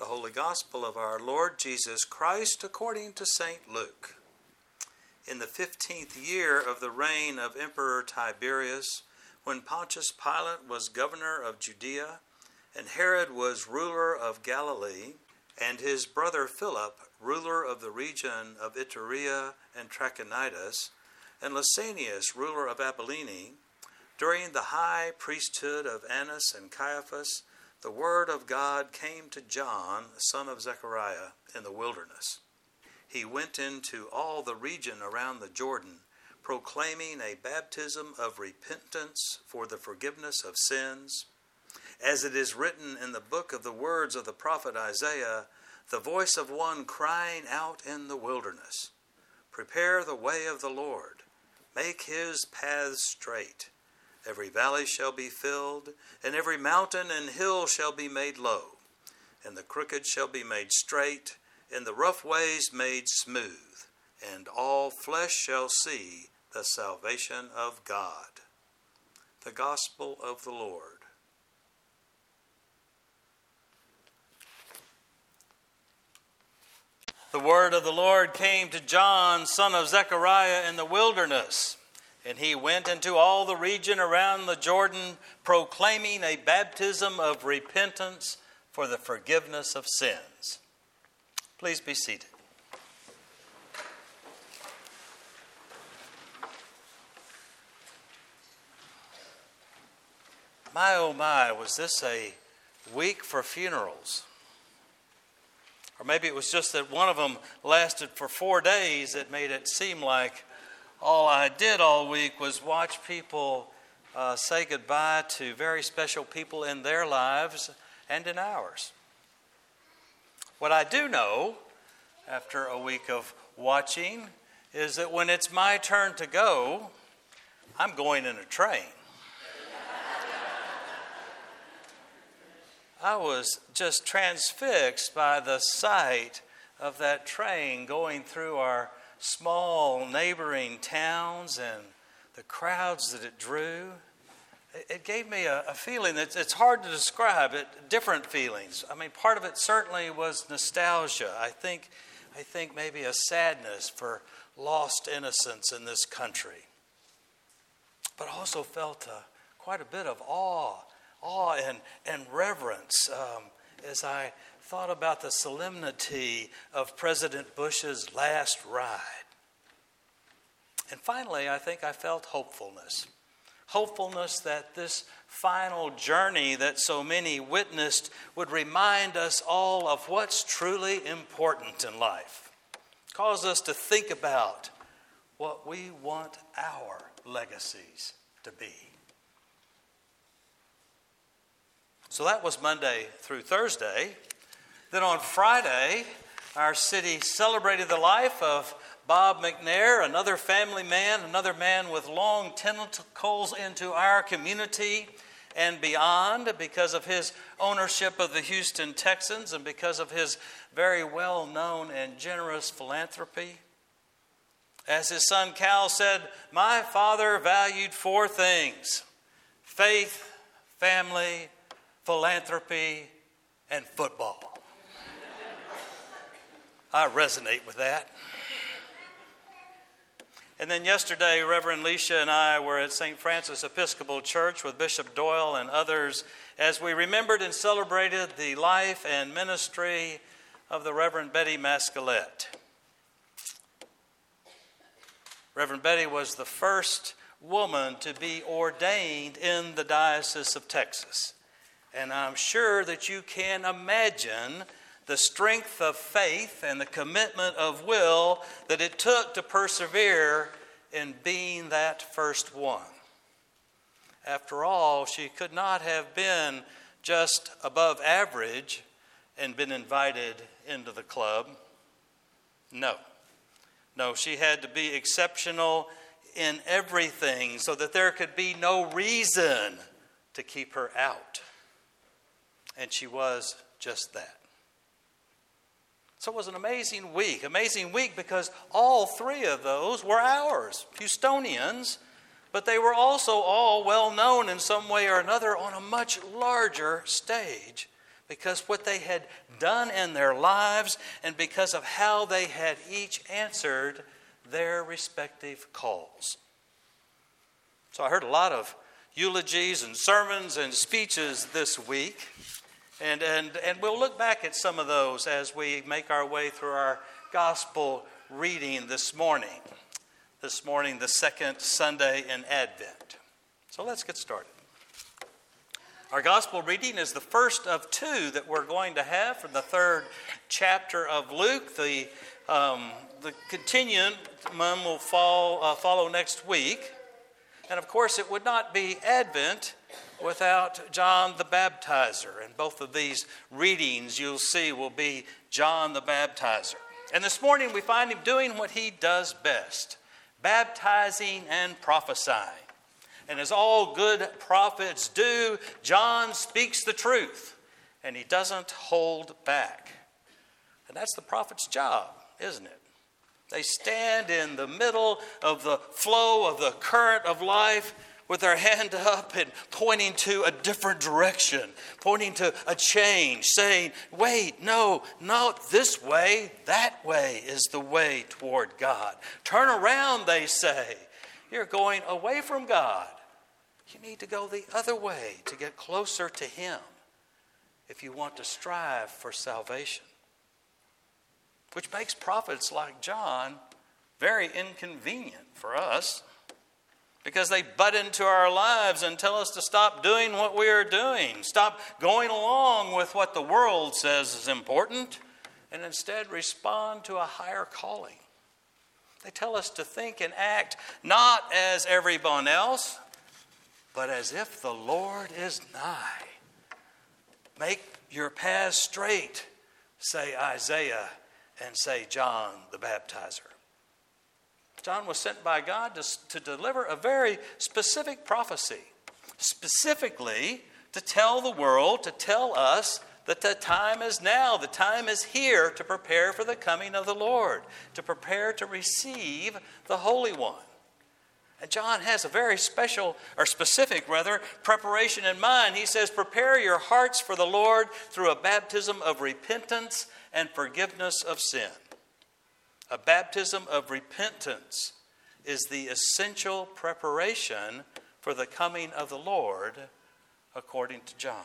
The Holy Gospel of our Lord Jesus Christ according to St. Luke. In the 15th year of the reign of Emperor Tiberius, when Pontius Pilate was governor of Judea, and Herod was ruler of Galilee, and his brother Philip, ruler of the region of Iturea and Trachonitis, and Lysanias, ruler of Abilene, during the high priesthood of Annas and Caiaphas, the word of God came to John, son of Zechariah, in the wilderness. He went into all the region around the Jordan, proclaiming a baptism of repentance for the forgiveness of sins. As it is written in the book of the words of the prophet Isaiah, the voice of one crying out in the wilderness, "Prepare the way of the Lord, make his paths straight. Every valley shall be filled, and every mountain and hill shall be made low, and the crooked shall be made straight, and the rough ways made smooth, and all flesh shall see the salvation of God." The Gospel of the Lord. The word of the Lord came to John, son of Zechariah, in the wilderness. And he went into all the region around the Jordan, proclaiming a baptism of repentance for the forgiveness of sins. Please be seated. My, oh my, was this a week for funerals? Or maybe it was just that one of them lasted for 4 days that made it seem like all I did all week was watch people say goodbye to very special people in their lives and in ours. What I do know, after a week of watching, is that when it's my turn to go, I'm going in a train. I was just transfixed by the sight of that train going through our small neighboring towns and the crowds that it drew. It gave me a feeling that it's hard to describe it, different feelings. I mean, part of it certainly was nostalgia. I think maybe a sadness for lost innocence in this country. But also felt quite a bit of awe and reverence as I thought about the solemnity of President Bush's last ride. And finally, I think I felt hopefulness. Hopefulness that this final journey that so many witnessed would remind us all of what's truly important in life. Cause us to think about what we want our legacies to be. So that was Monday through Thursday. Then on Friday, our city celebrated the life of Bob McNair, another family man, another man with long tentacles into our community and beyond because of his ownership of the Houston Texans and because of his very well-known and generous philanthropy. As his son Cal said, "My father valued 4 things: faith, family, philanthropy, and football." I resonate with that. And then yesterday, Reverend Leisha and I were at St. Francis Episcopal Church with Bishop Doyle and others as we remembered and celebrated the life and ministry of the Reverend Betty Mascolet. Reverend Betty was the first woman to be ordained in the Diocese of Texas. And I'm sure that you can imagine the strength of faith and the commitment of will that it took to persevere in being that first one. After all, she could not have been just above average and been invited into the club. No, she had to be exceptional in everything so that there could be no reason to keep her out. And she was just that. So it was an amazing week because all 3 of those were ours, Houstonians, but they were also all well known in some way or another on a much larger stage because what they had done in their lives and because of how they had each answered their respective calls. So I heard a lot of eulogies and sermons and speeches this week. And we'll look back at some of those as we make our way through our gospel reading this morning. This morning, the second Sunday in Advent. So let's get started. Our gospel reading is the first of two that we're going to have from the third chapter of Luke. The continuum will follow next week. And of course, it would not be Advent without John the Baptizer. And both of these readings you'll see will be John the Baptizer. And this morning we find him doing what he does best, baptizing and prophesying. And as all good prophets do, John speaks the truth, and he doesn't hold back. And that's the prophet's job, isn't it? They stand in the middle of the flow of the current of life with their hand up and pointing to a different direction, pointing to a change, saying, wait, no, not this way. That way is the way toward God. Turn around, they say. You're going away from God. You need to go the other way to get closer to Him if you want to strive for salvation. Which makes prophets like John very inconvenient for us, because they butt into our lives and tell us to stop doing what we are doing, stop going along with what the world says is important, and instead respond to a higher calling. They tell us to think and act not as everyone else, but as if the Lord is nigh. Make your paths straight, say Isaiah, and say John the Baptizer. John was sent by God to deliver a very specific prophecy, specifically to tell the world, to tell us that the time is now, the time is here to prepare for the coming of the Lord, to prepare to receive the Holy One. And John has a very specific preparation in mind. He says, prepare your hearts for the Lord through a baptism of repentance and forgiveness of sin. A baptism of repentance is the essential preparation for the coming of the Lord, according to John.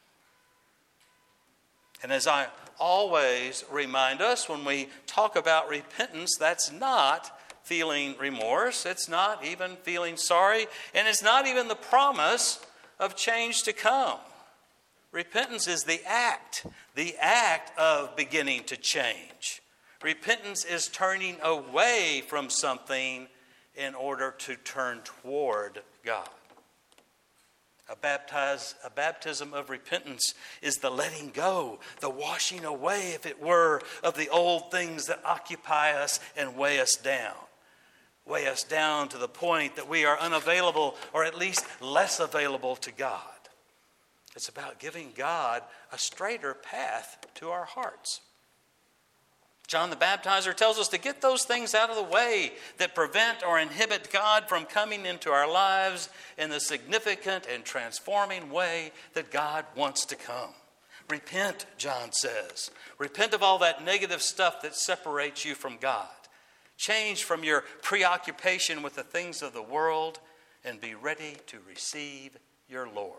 And as I always remind us, when we talk about repentance, that's not feeling remorse, it's not even feeling sorry, and it's not even the promise of change to come. Repentance is the act of beginning to change. Repentance is turning away from something in order to turn toward God. A baptism of repentance is the letting go, the washing away, if it were, of the old things that occupy us and weigh us down. Weigh us down to the point that we are unavailable, or at least less available to God. It's about giving God a straighter path to our hearts. John the Baptizer tells us to get those things out of the way that prevent or inhibit God from coming into our lives in the significant and transforming way that God wants to come. Repent, John says. Repent of all that negative stuff that separates you from God. Change from your preoccupation with the things of the world and be ready to receive your Lord.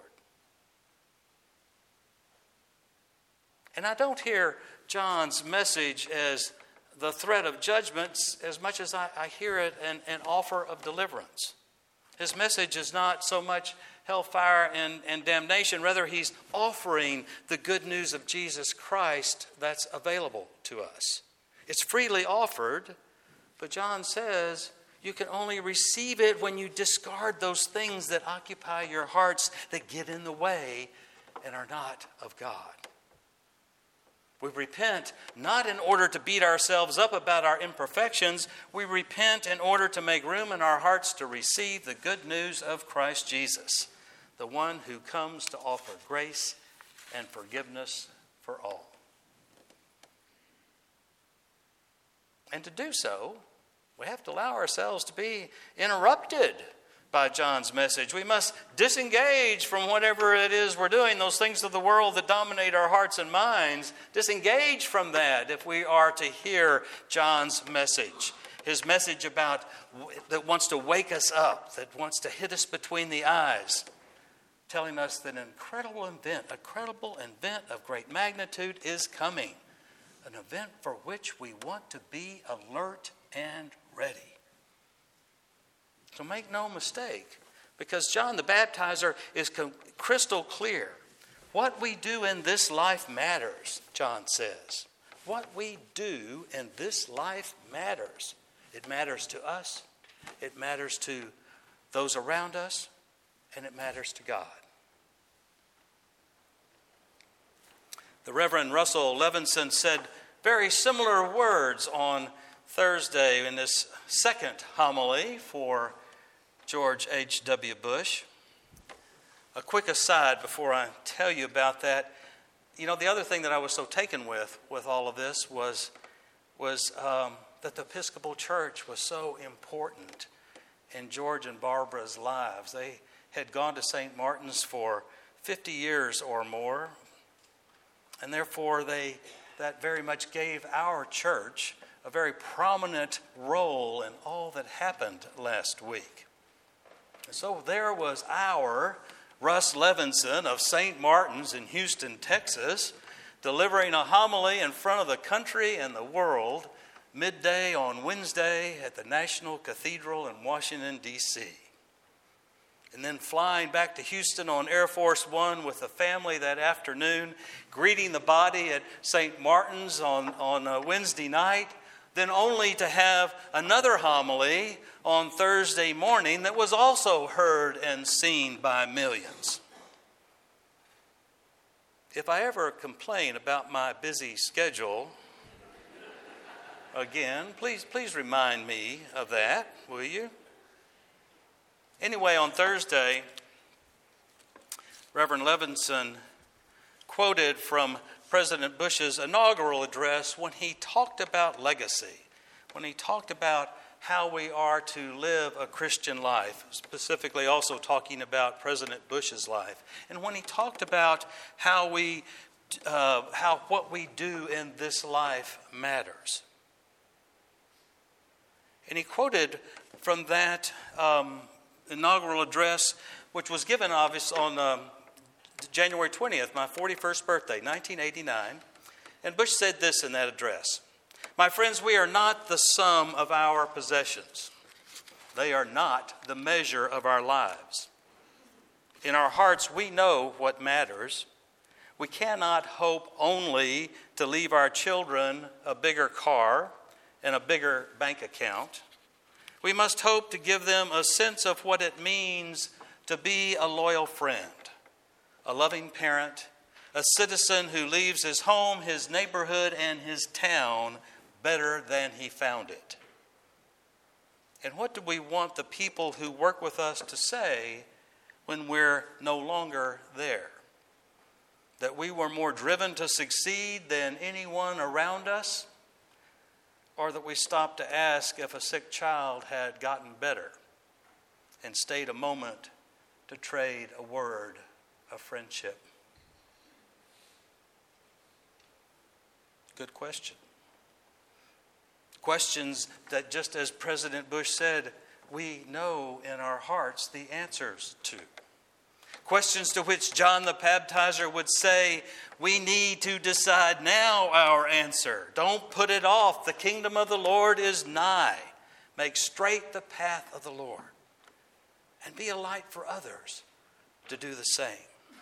And I don't hear John's message as the threat of judgment as much as I hear it an offer of deliverance. His message is not so much hellfire and damnation. Rather, he's offering the good news of Jesus Christ that's available to us. It's freely offered, but John says you can only receive it when you discard those things that occupy your hearts that get in the way and are not of God. We repent not in order to beat ourselves up about our imperfections. We repent in order to make room in our hearts to receive the good news of Christ Jesus, the one who comes to offer grace and forgiveness for all. And to do so, we have to allow ourselves to be interrupted by John's message. We must disengage from whatever it is we're doing, those things of the world that dominate our hearts and minds. Disengage from that if we are to hear John's message. His message that wants to wake us up, that wants to hit us between the eyes, telling us that a credible event of great magnitude is coming. An event for which we want to be alert and ready. So make no mistake, because John the Baptizer is crystal clear. What we do in this life matters, John says. What we do in this life matters. It matters to us, it matters to those around us, and it matters to God. The Reverend Russell Levinson said very similar words on Thursday in this second homily for George H.W. Bush. A quick aside before I tell you about that. You know, the other thing that I was so taken with all of this was that the Episcopal Church was so important in George and Barbara's lives. They had gone to St. Martin's for 50 years or more, and therefore that very much gave our church a very prominent role in all that happened last week. And so there was our Russ Levinson of St. Martin's in Houston, Texas, delivering a homily in front of the country and the world midday on Wednesday at the National Cathedral in Washington, D.C. And then flying back to Houston on Air Force One with the family that afternoon, greeting the body at St. Martin's on Wednesday night, then only to have another homily on Thursday morning that was also heard and seen by millions. If I ever complain about my busy schedule, again, please remind me of that, will you? Anyway, on Thursday, Reverend Levinson quoted from President Bush's inaugural address when he talked about legacy, when he talked about how we are to live a Christian life, specifically also talking about President Bush's life, and when he talked about how what we do in this life matters. And he quoted from that inaugural address, which was given obviously on January 20th, my 41st birthday, 1989. And Bush said this in that address: "My friends, we are not the sum of our possessions. They are not the measure of our lives. In our hearts, we know what matters. We cannot hope only to leave our children a bigger car and a bigger bank account. We must hope to give them a sense of what it means to be a loyal friend, a loving parent, a citizen who leaves his home, his neighborhood, and his town better than he found it. And what do we want the people who work with us to say when we're no longer there? That we were more driven to succeed than anyone around us? Or that we stopped to ask if a sick child had gotten better and stayed a moment to trade a word of friendship? Good question. Questions that, just as President Bush said, we know in our hearts the answers to. Questions to which John the Baptizer would say, we need to decide now our answer. Don't put it off. The kingdom of the Lord is nigh. Make straight the path of the Lord. And be a light for others to do the same.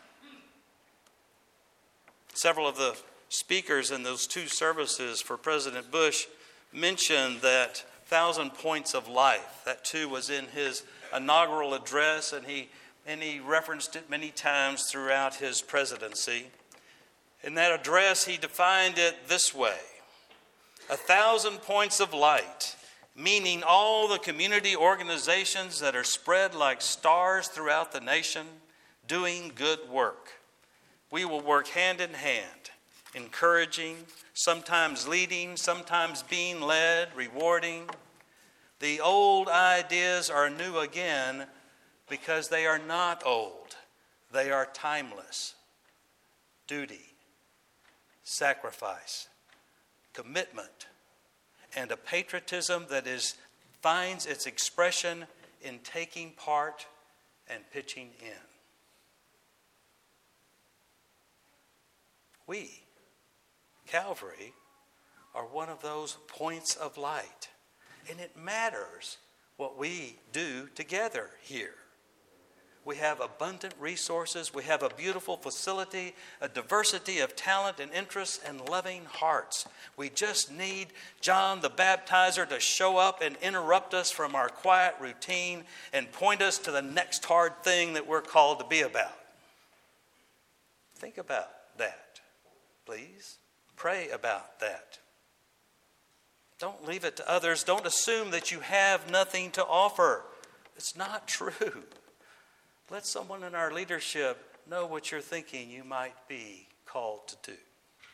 Several of the speakers in those two services for President Bush mentioned that 1,000 points of life. That too was in his inaugural address, and he referenced it many times throughout his presidency. In that address, he defined it this way: 1,000 points of light, meaning all the community organizations that are spread like stars throughout the nation, doing good work. We will work hand in hand, encouraging, sometimes leading, sometimes being led, rewarding. The old ideas are new again, because they are not old. They are timeless. Duty, sacrifice, commitment, and a patriotism that finds its expression in taking part and pitching in. We, Calvary, are one of those points of light. And it matters what we do together here. We have abundant resources. We have a beautiful facility, a diversity of talent and interests, and loving hearts. We just need John the Baptizer to show up and interrupt us from our quiet routine and point us to the next hard thing that we're called to be about. Think about that, please. Pray about that. Don't leave it to others. Don't assume that you have nothing to offer. It's not true. Let someone in our leadership know what you're thinking you might be called to do.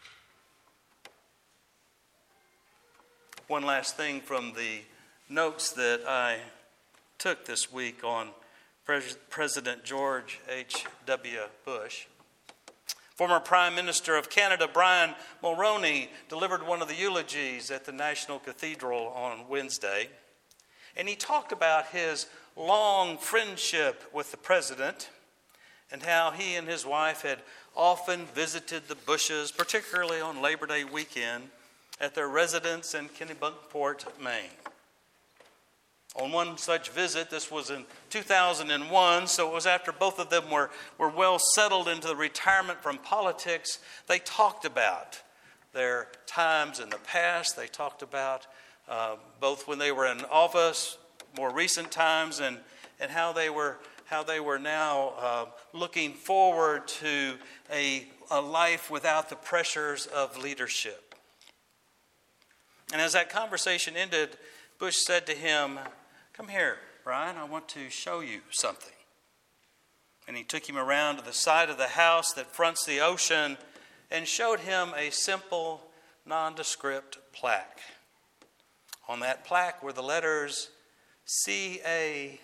One last thing from the notes that I took this week on President George H.W. Bush. Former Prime Minister of Canada, Brian Mulroney, delivered one of the eulogies at the National Cathedral on Wednesday. And he talked about his long friendship with the president and how he and his wife had often visited the Bushes, particularly on Labor Day weekend, at their residence in Kennebunkport, Maine. On one such visit, this was in 2001, so it was after both of them were well settled into the retirement from politics, they talked about their times in the past. They talked about both when they were in office, more recent times, and how they were now looking forward to a life without the pressures of leadership. And as that conversation ended, Bush said to him, "Come here, Brian, I want to show you something." And he took him around to the side of the house that fronts the ocean and showed him a simple, nondescript plaque. On that plaque were the letters CAVU.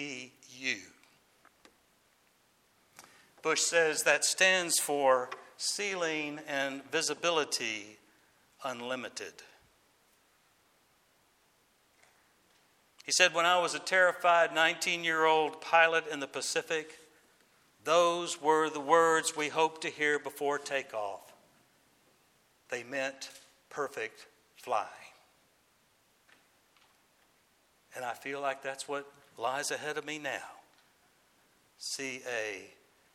Bush says that stands for Ceiling and Visibility Unlimited. He said, when I was a terrified 19-year-old pilot in the Pacific, those were the words we hoped to hear before takeoff. They meant perfect flying. And I feel like that's what lies ahead of me now. CAVU.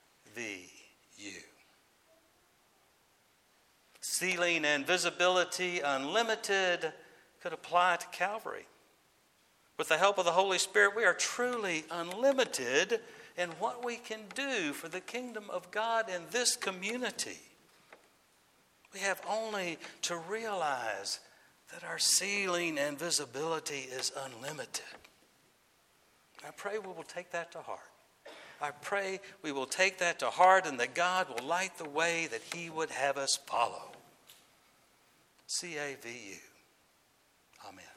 Ceiling and Visibility Unlimited could apply to Calvary. With the help of the Holy Spirit, we are truly unlimited in what we can do for the kingdom of God in this community. We have only to realize that our ceiling and visibility is unlimited. I pray we will take that to heart. I pray we will take that to heart and that God will light the way that He would have us follow. CAVU. Amen.